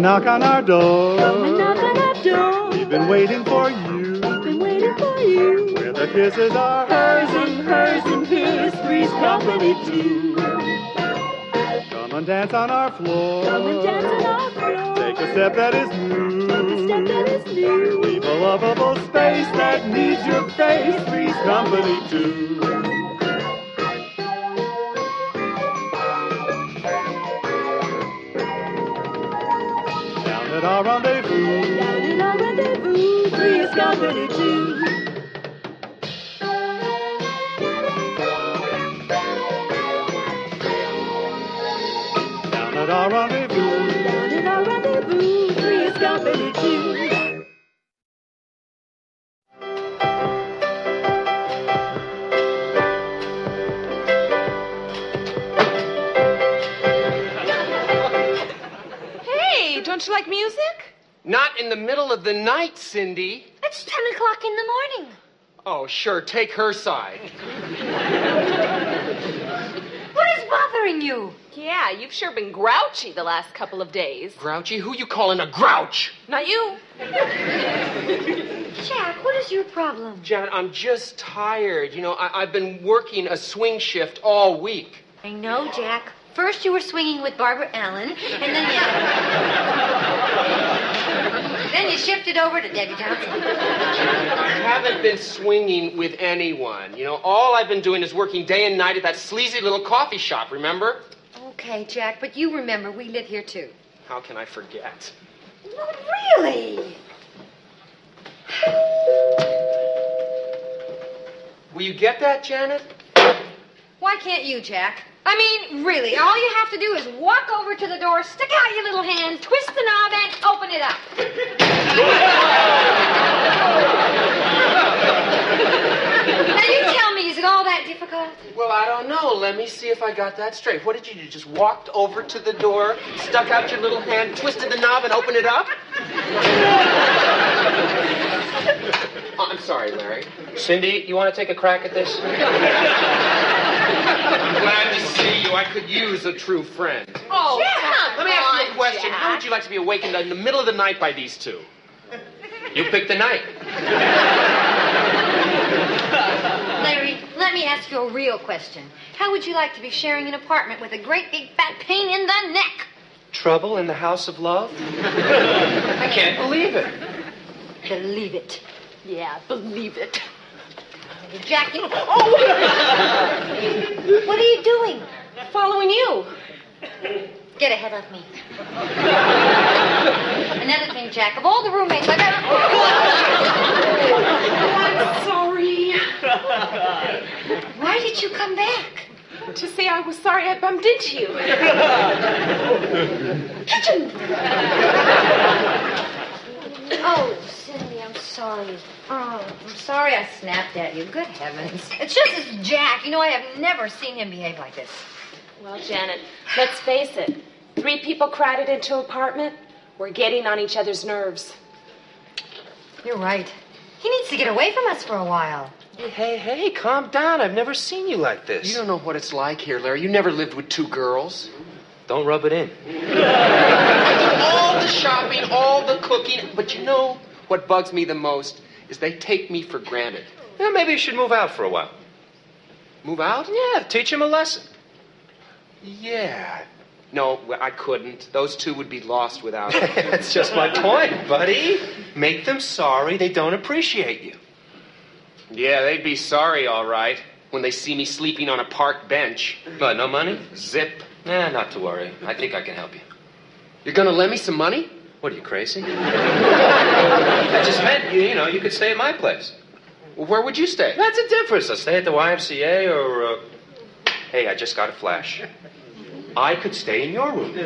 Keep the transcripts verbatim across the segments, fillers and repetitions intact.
knock on our door. Come and knock on our door. We've been waiting for you. We've been waiting for you. Where the kisses are hers and hers and his, three's company too. Come and dance on our floor. Come and dance on our floor. Take a step that is new. Take a step that is new. Leave a lovable space that needs your face, three's company too. Down at our rendezvous. Down in our rendezvous, three's company too. Down at our rendezvous. Down in our rendezvous, three's company too. Hey, don't you like music? Not in the middle of the night, Cindy. It's ten o'clock in the morning. Oh, sure, take her side. What is bothering you? Yeah, you've sure been grouchy the last couple of days. Grouchy? Who you calling a grouch? Not you. Jack, what is your problem? Jan, I'm just tired. You know, I- I've been working a swing shift all week. I know, Jack. First you were swinging with Barbara Allen, and then you... then you shifted over to Debbie Johnson. I haven't been swinging with anyone. You know, all I've been doing is working day and night at that sleazy little coffee shop, remember? Okay, Jack, but you remember we live here, too. How can I forget? No, really? Will you get that, Janet? Why can't you, Jack? I mean, really, all you have to do is walk over to the door, stick out your little hand, twist the knob, and open it up. Now, you tell me, is it all that difficult? Well, I don't know. Let me see if I got that straight. What did you do? You just walked over to the door, stuck out your little hand, twisted the knob, and opened it up? Oh, I'm sorry, Larry. Cindy, you want to take a crack at this? I'm glad to see you. I could use a true friend. Oh, Jack, come Let me ask you a on, question. Jack. How would you like to be awakened in the middle of the night by these two? You pick the night. Larry, let me ask you a real question. How would you like to be sharing an apartment with a great big fat pain in the neck? Trouble in the house of love? I can't believe it. Believe it. Yeah, believe it. Jack, you... Oh! What are you doing? Following you. Get ahead of me. Another thing, Jack, of all the roommates I've ever... I'm sorry. Why did you come back? To say I was sorry I bumped into you. Oh, Cindy, I'm sorry. Oh, I'm sorry I snapped at you. Good heavens. It's just this Jack. You know, I have never seen him behave like this. Well, Janet, let's face it. Three people crowded into an apartment. We're getting on each other's nerves. You're right. He needs to get away from us for a while. Hey, hey, hey, calm down. I've never seen you like this. You don't know what it's like here, Larry. You never lived with two girls. Don't rub it in. I do all the shopping, all the cooking, but you know what bugs me the most is they take me for granted. Yeah, maybe you should move out for a while. Move out? Yeah, teach him a lesson. Yeah. No, I couldn't. Those two would be lost without me. That's just my point, buddy. Make them sorry they don't appreciate you. Yeah, they'd be sorry, all right, when they see me sleeping on a park bench. But no money? Zip. Nah, not to worry. I think I can help you. You're gonna lend me some money? What, are you crazy? I just meant, you, you know, you could stay at my place. Well, where would you stay? That's a difference. I'll stay at the Y M C A or, uh... Hey, I just got a flash. I could stay in your room.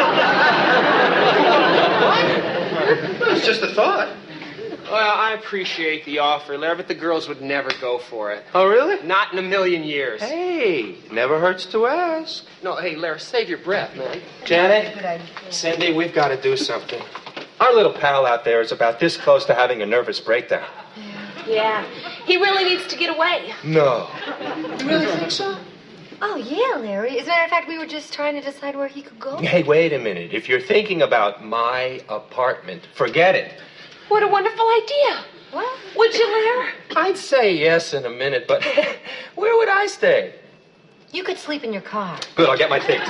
What? It's just a thought. Well, I appreciate the offer, Larry, but the girls would never go for it. Oh, really? Not in a million years. Hey, never hurts to ask. No, hey, Larry, save your breath, man. Janet, Cindy, we've got to do something. Our little pal out there is about this close to having a nervous breakdown. Yeah, he really needs to get away. No. You really think so? Oh, yeah, Larry. As a matter of fact, we were just trying to decide where he could go. Hey, wait a minute. If you're thinking about my apartment, forget it. What a wonderful idea. What? Would you, Larry? I'd say yes in a minute, but where would I stay? You could sleep in your car. Good, I'll get my things.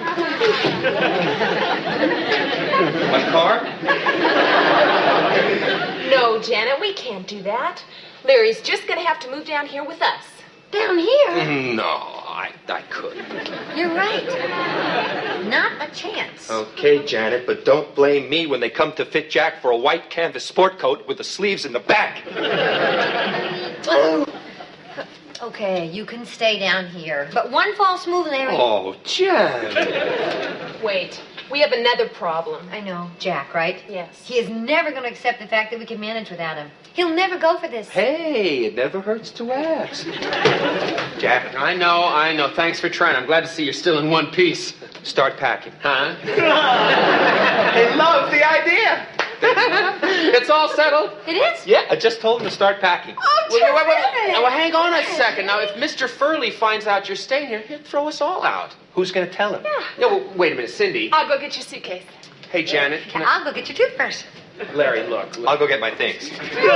My car? No, Janet, we can't do that. Larry's just going to have to move down here with us. Down here? No, I, I couldn't. You're right. Not a chance. Okay, Janet, but don't blame me when they come to fit Jack for a white canvas sport coat with the sleeves in the back. Okay, you can stay down here. But one false move, Larry. Oh, Janet. Wait, we have another problem. I know. Jack, right? Yes. He is never going to accept the fact that we can manage without him. He'll never go for this. Hey, it never hurts to ask. Jack, I know, I know. Thanks for trying. I'm glad to see you're still in one piece. start packing. Huh? They love the idea. It's all settled. It is? Yeah, I just told him to start packing. Oh, Wait, wait, wait, wait. terrific. Now, well, hang on a second. Now, if Mister Furley finds out you're staying here, he'll throw us all out. Who's going to tell him? No, well, wait a minute, Cindy. I'll go get your suitcase. Hey, Janet. Can I... I'll go get your toothbrush. Larry, look. look. I'll go get my things.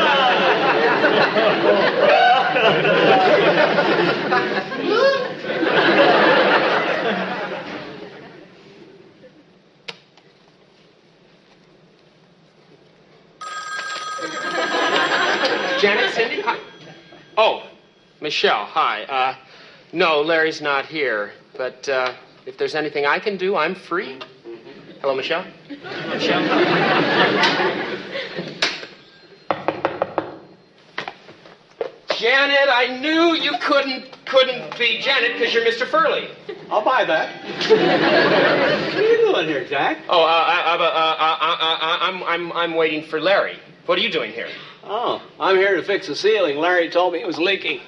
Janet, Cindy, hi. Oh, Michelle, hi. Uh, no, Larry's not here. But uh, if there's anything I can do, I'm free. Hello, Michelle? Michelle? Janet, I knew you couldn't couldn't be Janet because you're Mister Furley. I'll buy that. What are you doing here, Jack? Oh, uh, I, I, uh, uh, uh, uh, I'm I'm I'm waiting for Larry. What are you doing here? Oh, I'm here to fix the ceiling. Larry told me it was leaking.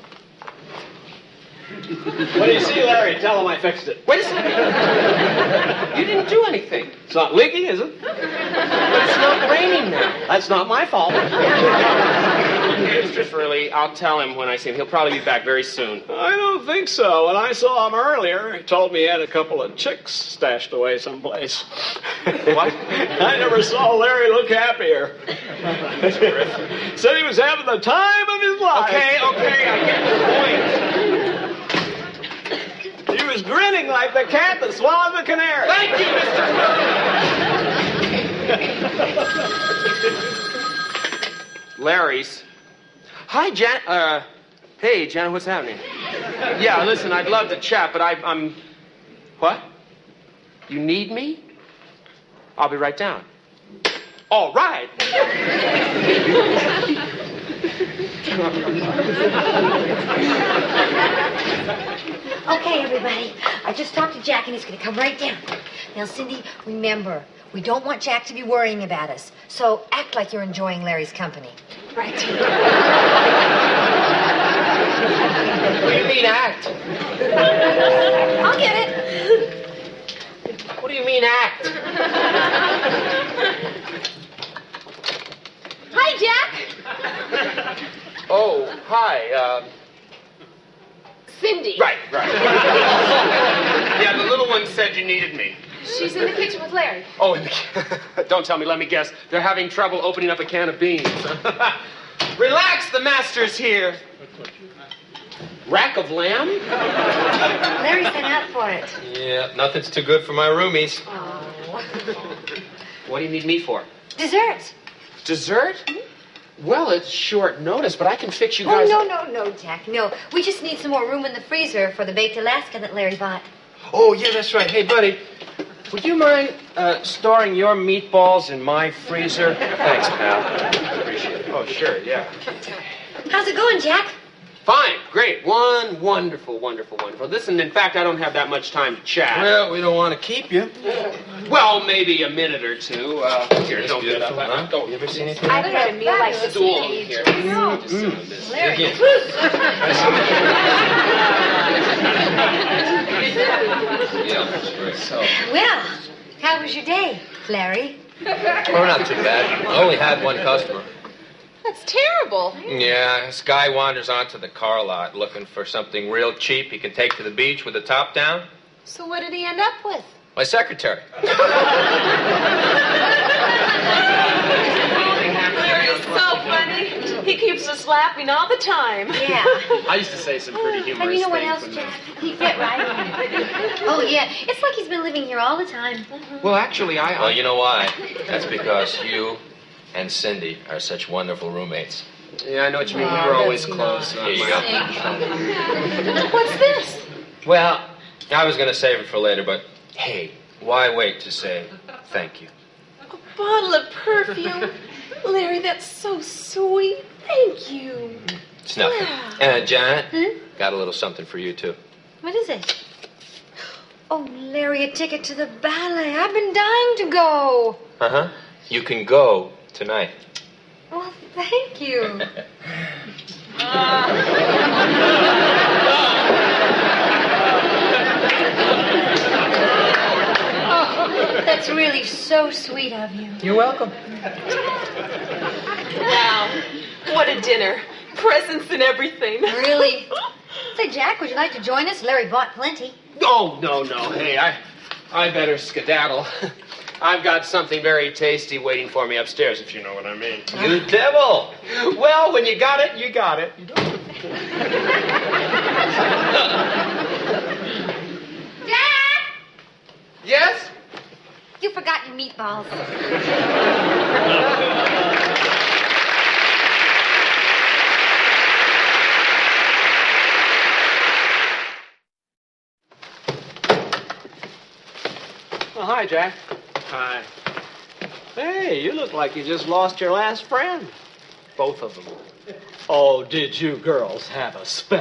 What do you see, Larry? Tell him I fixed it. Wait a second. You didn't do anything. It's not leaking, is it? But it's not raining now. That's not my fault. Okay, Mister Furley, I'll tell him when I see him. He'll probably be back very soon. I don't think so. When I saw him earlier, he told me he had a couple of chicks stashed away someplace. What? I never saw Larry look happier. Said he was having the time of his life. Okay, okay, I get the point. He was grinning like the cat that swallowed the canary. Thank you, Mister Furley. Larry's. Hi, Jan. Uh, hey, Janet, what's happening? Yeah, listen, I'd love to chat, but I, I'm. What? You need me? I'll be right down. All right. Okay, everybody. I just talked to Jack, and he's going to come right down. Now, Cindy, remember, we don't want Jack to be worrying about us. So act like you're enjoying Larry's company. Right. What do you mean, act? I'll get it. What do you mean, act? Hi, Jack. Oh, hi. Uh, Cindy. right, right. Yeah, the little one said you needed me. She's in the kitchen with Larry. Oh, in the, don't tell me, let me guess. They're having trouble opening up a can of beans. Relax, the master's here. Rack of lamb? Larry sent out for it. Yeah, nothing's too good for my roomies. Oh. What do you need me for? Dessert. Dessert? Well, it's short notice, but I can fix you Oh, guys. no, no, no, Jack, no. We just need some more room in the freezer for the baked Alaska that Larry bought. Oh, yeah, that's right. Hey, buddy, would you mind uh, storing your meatballs in my freezer? Thanks, pal. Appreciate it. Oh, sure, yeah. How's it going, Jack? Fine, great. One wonderful, wonderful, wonderful. Listen, in fact, I don't have that much time to chat. Well, we don't want to keep you. Well, maybe a minute or two. Uh, here, don't get up. Huh? Don't. You ever seen anything? I haven't had a meal like this in Stool ages. here. No. Just some of this. Larry. Again. Yeah, that's great. So. Well, how was your day, Larry? Oh, not too bad. I only had one customer. That's terrible. Yeah, this guy wanders onto the car lot looking for something real cheap he can take to the beach with the top down. So what did he end up with? My secretary. Larry's so funny. He keeps us laughing all the time. Yeah. I used to say some pretty humorous And you know what things else, when Jack? He fit right in. Oh, yeah. It's like he's been living here all the time. Well, actually, I... Well, you know why? That's because you and Cindy are such wonderful roommates. Yeah, I know what you mean. We were always close. Here you go. What's this? Well, I was going to save it for later, but hey, why wait to say thank you? A bottle of perfume. Larry, that's so sweet. Thank you. It's nothing. Yeah. Uh, Janet, Hmm? got a little something for you, too. What is it? Oh, Larry, a ticket to the ballet. I've been dying to go. Uh-huh. You can go tonight. Well, thank you. That's really so sweet of you. You're welcome. Wow. What a dinner. Presents and everything. Really? Say, Jack, would you like to join us? Larry bought plenty. Oh, no, no. Hey, I, I better skedaddle. I've got something very tasty waiting for me upstairs, if you know what I mean. You devil! Well, when you got it, you got it. Jack! Yes? You forgot your meatballs. Oh, hi, Jack. Hi. Hey, you look like you just lost your last friend. Both of them. Oh, did you girls have a spat?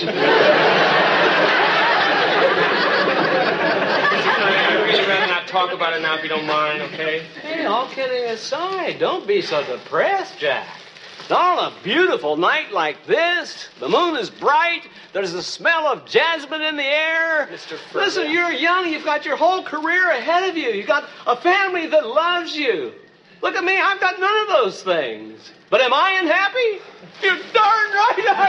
I'd really rather not talk about it now if you don't mind, okay? Hey, all kidding aside, don't be so depressed, Jack. On a beautiful night like this, the moon is bright, there's a smell of jasmine in the air. Mister Furley. Listen, you're young, you've got your whole career ahead of you. You've got a family that loves you. Look at me, I've got none of those things. But am I unhappy? You're darn right I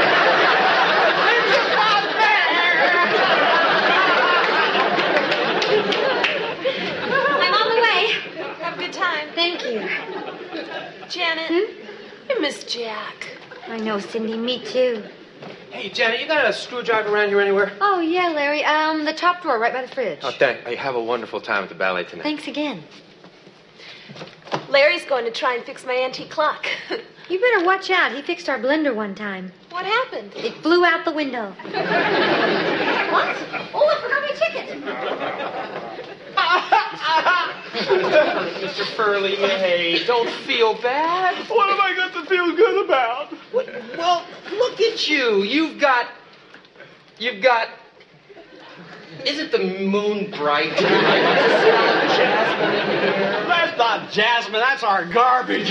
am. I'm on the way. Have a good time. Thank you. Janet, Hmm? I miss Jack. I know, Cindy, me too. Hey, Janet, you got a screwdriver around here anywhere? Oh, yeah, Larry. Um, the top drawer right by the fridge. Oh, thank you. Have a wonderful time at the ballet tonight. Thanks again. Larry's going to try and fix my antique clock. You better watch out. He fixed our blender one time. What happened? It flew out the window. What? Oh, I forgot my ticket. Mister Furley, hey, don't feel bad. What have I got to feel good about? Well, look at you. You've got... You've got... Isn't the moon bright? That's not jasmine, that's our garbage.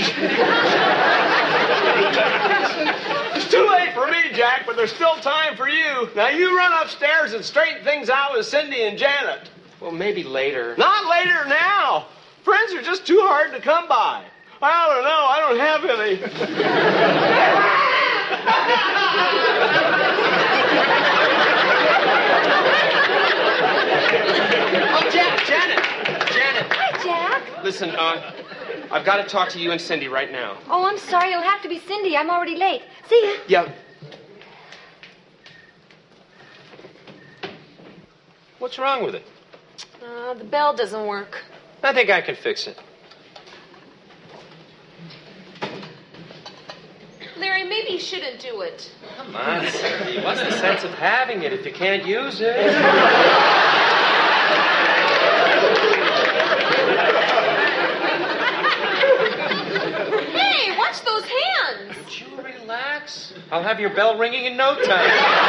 It's too late for me, Jack, but there's still time for you. Now you run upstairs and straighten things out with Cindy and Janet. Well, maybe later. Not later, now. Friends are just too hard to come by. I don't know, I don't have any. Oh, Janet, Janet, Janet. Hi, Jack. Listen, uh, I've got to talk to you and Cindy right now. Oh, I'm sorry. It'll have to be Cindy. I'm already late. See ya. Yeah. What's wrong with it? Uh, the bell doesn't work. I think I can fix it. Larry, maybe you shouldn't do it. Come on, Cindy. What's the sense of having it if you can't use it? Hey, watch those hands. Would you relax? I'll have your bell ringing in no time.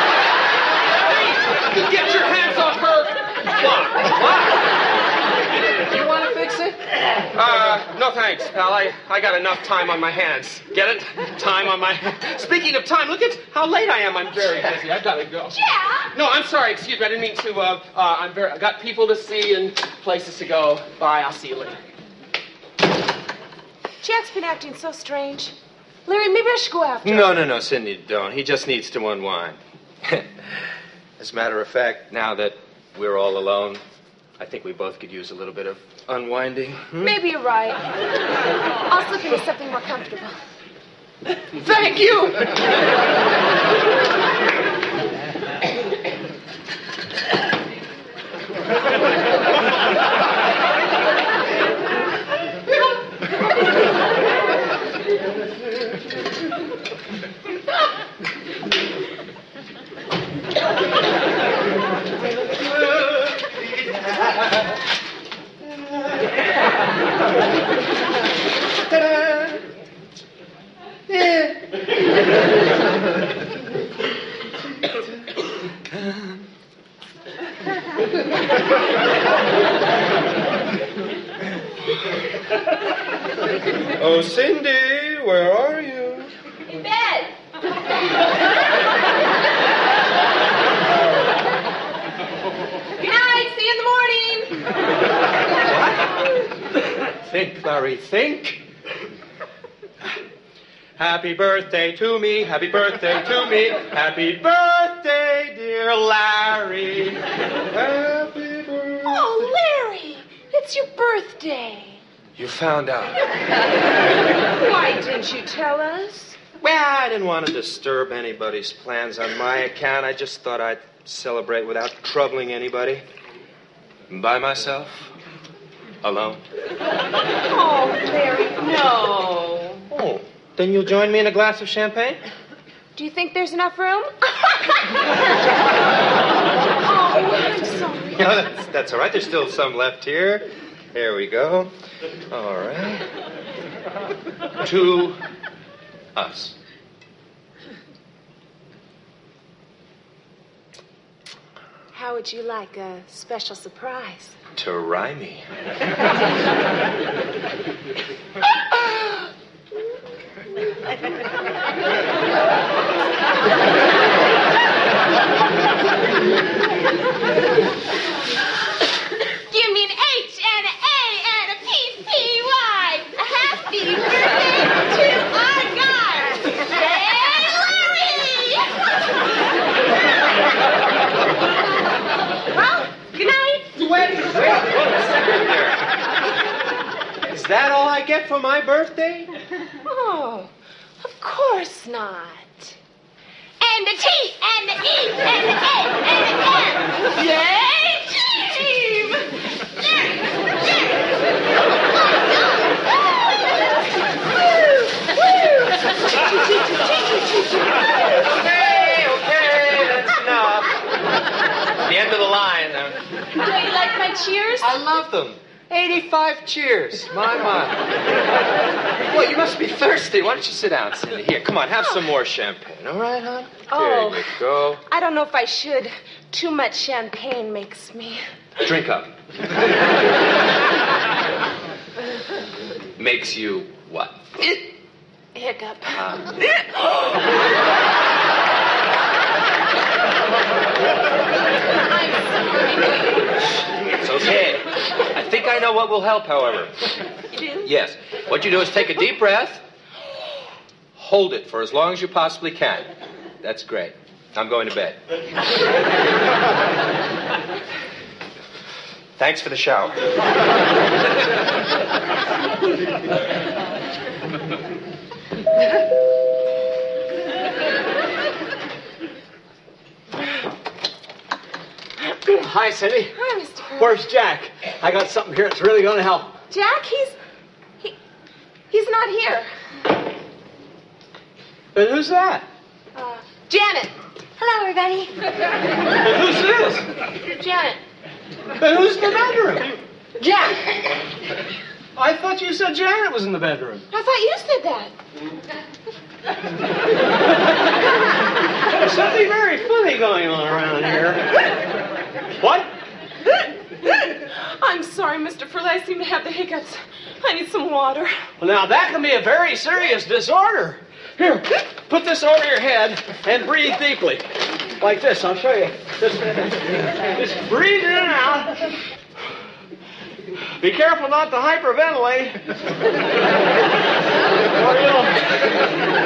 Get your hands off her! What? What? You want to fix it? Uh, no thanks, pal. I, I got enough time on my hands. Get it? Time on my... Speaking of time, look at how late I am. I'm very busy. I've got to go. Jack! No, I'm sorry. Excuse me. I didn't mean to. Uh, uh, I'm very... I've got people to see and places to go. Bye. I'll see you later. Jack's been acting so strange. Larry, maybe I should go after him. No, no, no, Cindy, don't. He just needs to unwind. As a matter of fact, now that we're all alone, I think we both could use a little bit of unwinding. Hmm? Maybe you're right. I'll slip into something more comfortable. Thank you! Oh, Cindy, where are you? In bed. Good night. See you in the morning. What? Think, Larry, think. Happy birthday to me, happy birthday to me, happy birthday, dear Larry. Happy birthday. Oh, Larry, it's your birthday. You found out. Why didn't you tell us? Well, I didn't want to disturb anybody's plans on my account. I just thought I'd celebrate without troubling anybody. By myself. Alone. Oh, Larry, no. Oh, then you'll join me in a glass of champagne? Do you think there's enough room? Oh, I'm sorry. No, that's, that's all right. There's still some left here. Here we go. All right. To us. How would you like a special surprise? To Rymie. Give me an H and an A and a P P Y. A happy birthday to our guy. Hey, Larry! Well, good night. Wait, wait, wait a second there. Is that all I get for my birthday? Oh, of course not. And the T and the E and the A and the M. Yay, team! Okay, okay, that's enough. The end of the line. Uh, Oh, you like my cheers? I love them. eighty-five cheers. My, my. Well, you must be thirsty. Why don't you sit down, Cindy? Here, come on, have some more champagne. All right, hon? Oh. There you go. I don't know if I should. Too much champagne makes me... Drink up. Makes you what? Hiccup. Uh, It's okay. I think I know what will help, however. You do? Yes. What you do is take a deep breath. Hold it for as long as you possibly can. That's great. I'm going to bed. Thanks for the shower. Hi, Cindy. Hi, Mister Pearl. Where's Jack? I got something here that's really going to help. Jack, he's... He, he's not here. And who's that? Uh, Janet. Hello, everybody. And who's this? Janet. And who's in the bedroom? Jack. I thought you said Janet was in the bedroom. I thought you said that. There's something very funny going on around here. What? I'm sorry, Mister Furley. I seem to have the hiccups. I need some water. Well, now, that can be a very serious disorder. Here, put this over your head and breathe deeply. Like this. I'll show you. Just, just breathe in and out. Be careful not to hyperventilate. Or you'll,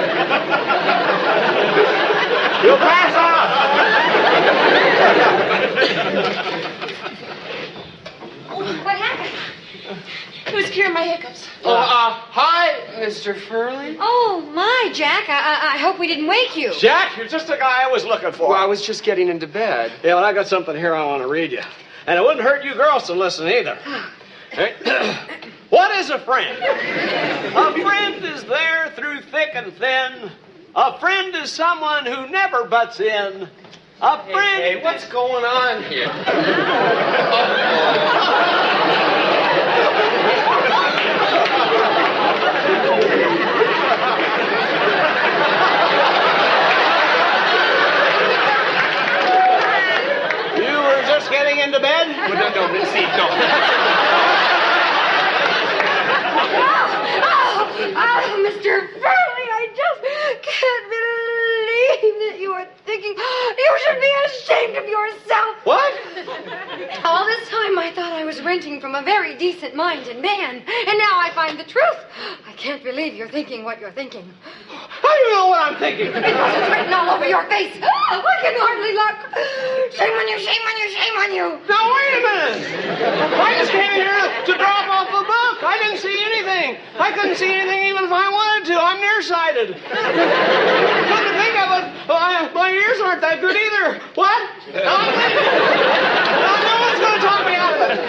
Mister Furley? Oh, my, Jack. I, I, I hope we didn't wake you. Jack, you're just the guy I was looking for. Well, I was just getting into bed. Yeah, well, I got something here I want to read you. And it wouldn't hurt you girls to listen either. What is a friend? A friend is there through thick and thin. A friend is someone who never butts in. A friend... Hey, hey, what's going on here? You were just getting into bed? Well, no, no, no, see, no. Oh, oh, Mister Furley, I just can't believe that you are thinking you should be ashamed of yourself. What? All this time I thought I was renting from a very decent-minded man, and now I find the truth. I can't believe you're thinking what you're thinking. How do you know what I'm thinking? Because it's written all over your face. I can hardly look. Shame on you, shame on you, shame on you. Now, wait a minute. I just came in here to drop off a book. I didn't see anything. I couldn't see anything even if I wanted to. I'm nearsighted. Come to think of it, uh, my ears aren't that good either. What? No, I'm thinking. No, no one's going to talk me out of it.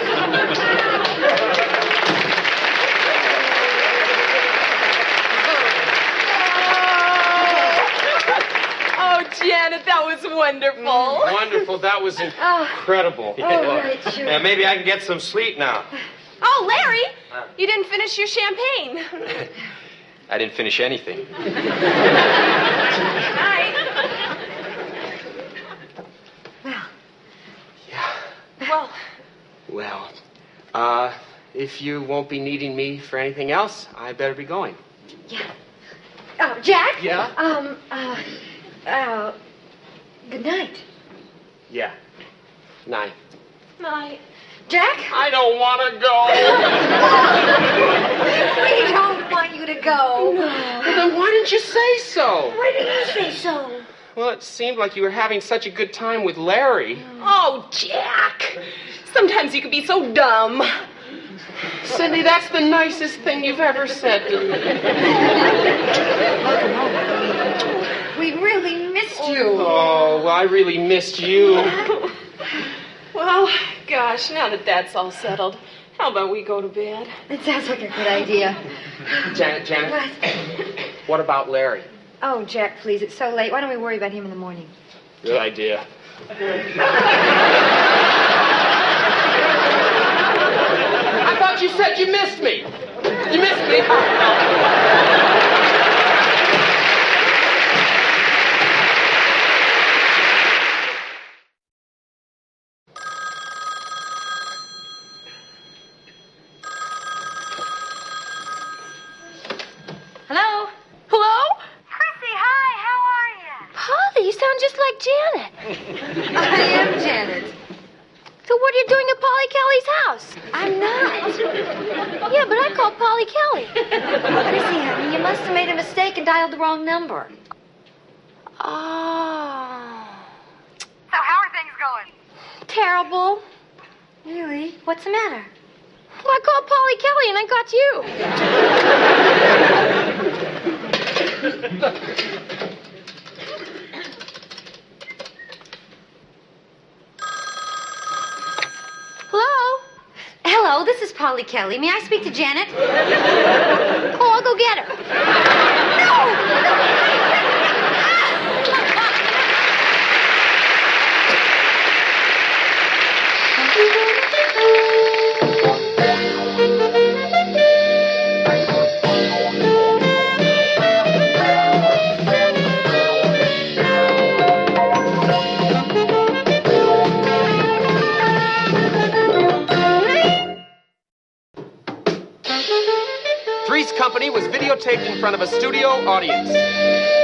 Oh, Janet, that was wonderful. Mm, wonderful. That was incredible. Oh, right, sure. Yeah, maybe I can get some sleep now. Oh, Larry, you didn't finish your champagne. I didn't finish anything. Night. Well, Yeah. Well, Well, uh, if you won't be needing me for anything else, I better be going. yeah. Oh, Jack? Yeah? Um, uh, uh, good night. Yeah. Night. night. Jack? I don't want to go. We don't want you to go. Well, then why didn't you say so? Why did you say so? Well, it seemed like you were having such a good time with Larry. Oh, Jack. Sometimes you can be so dumb. Cindy, that's the nicest thing you've ever said to me. We really missed you. Oh, well, I really missed you. Well, gosh, now that that's all settled, how about we go to bed? It sounds like a good idea. Janet, Janet, What? what about Larry? Oh, Jack, please, it's so late. Why don't we worry about him in the morning? Good idea. I thought you said you missed me. You missed me. Hello? Hello? Chrissy, hi, how are you? Polly, you sound just like Janet. I am Janet. So what are you doing at Polly Kelly's house? I'm not. Yeah, but I called Polly Kelly. Chrissy, honey, you must have made a mistake and dialed the wrong number. Oh. So how are things going? Terrible. Really? What's the matter? Well, I called Polly Kelly and I got you. Hello? Hello, this is Polly Kelly. May I speak to Janet? Oh, I'll go get her. Three's Company was videotaped in front of a studio audience.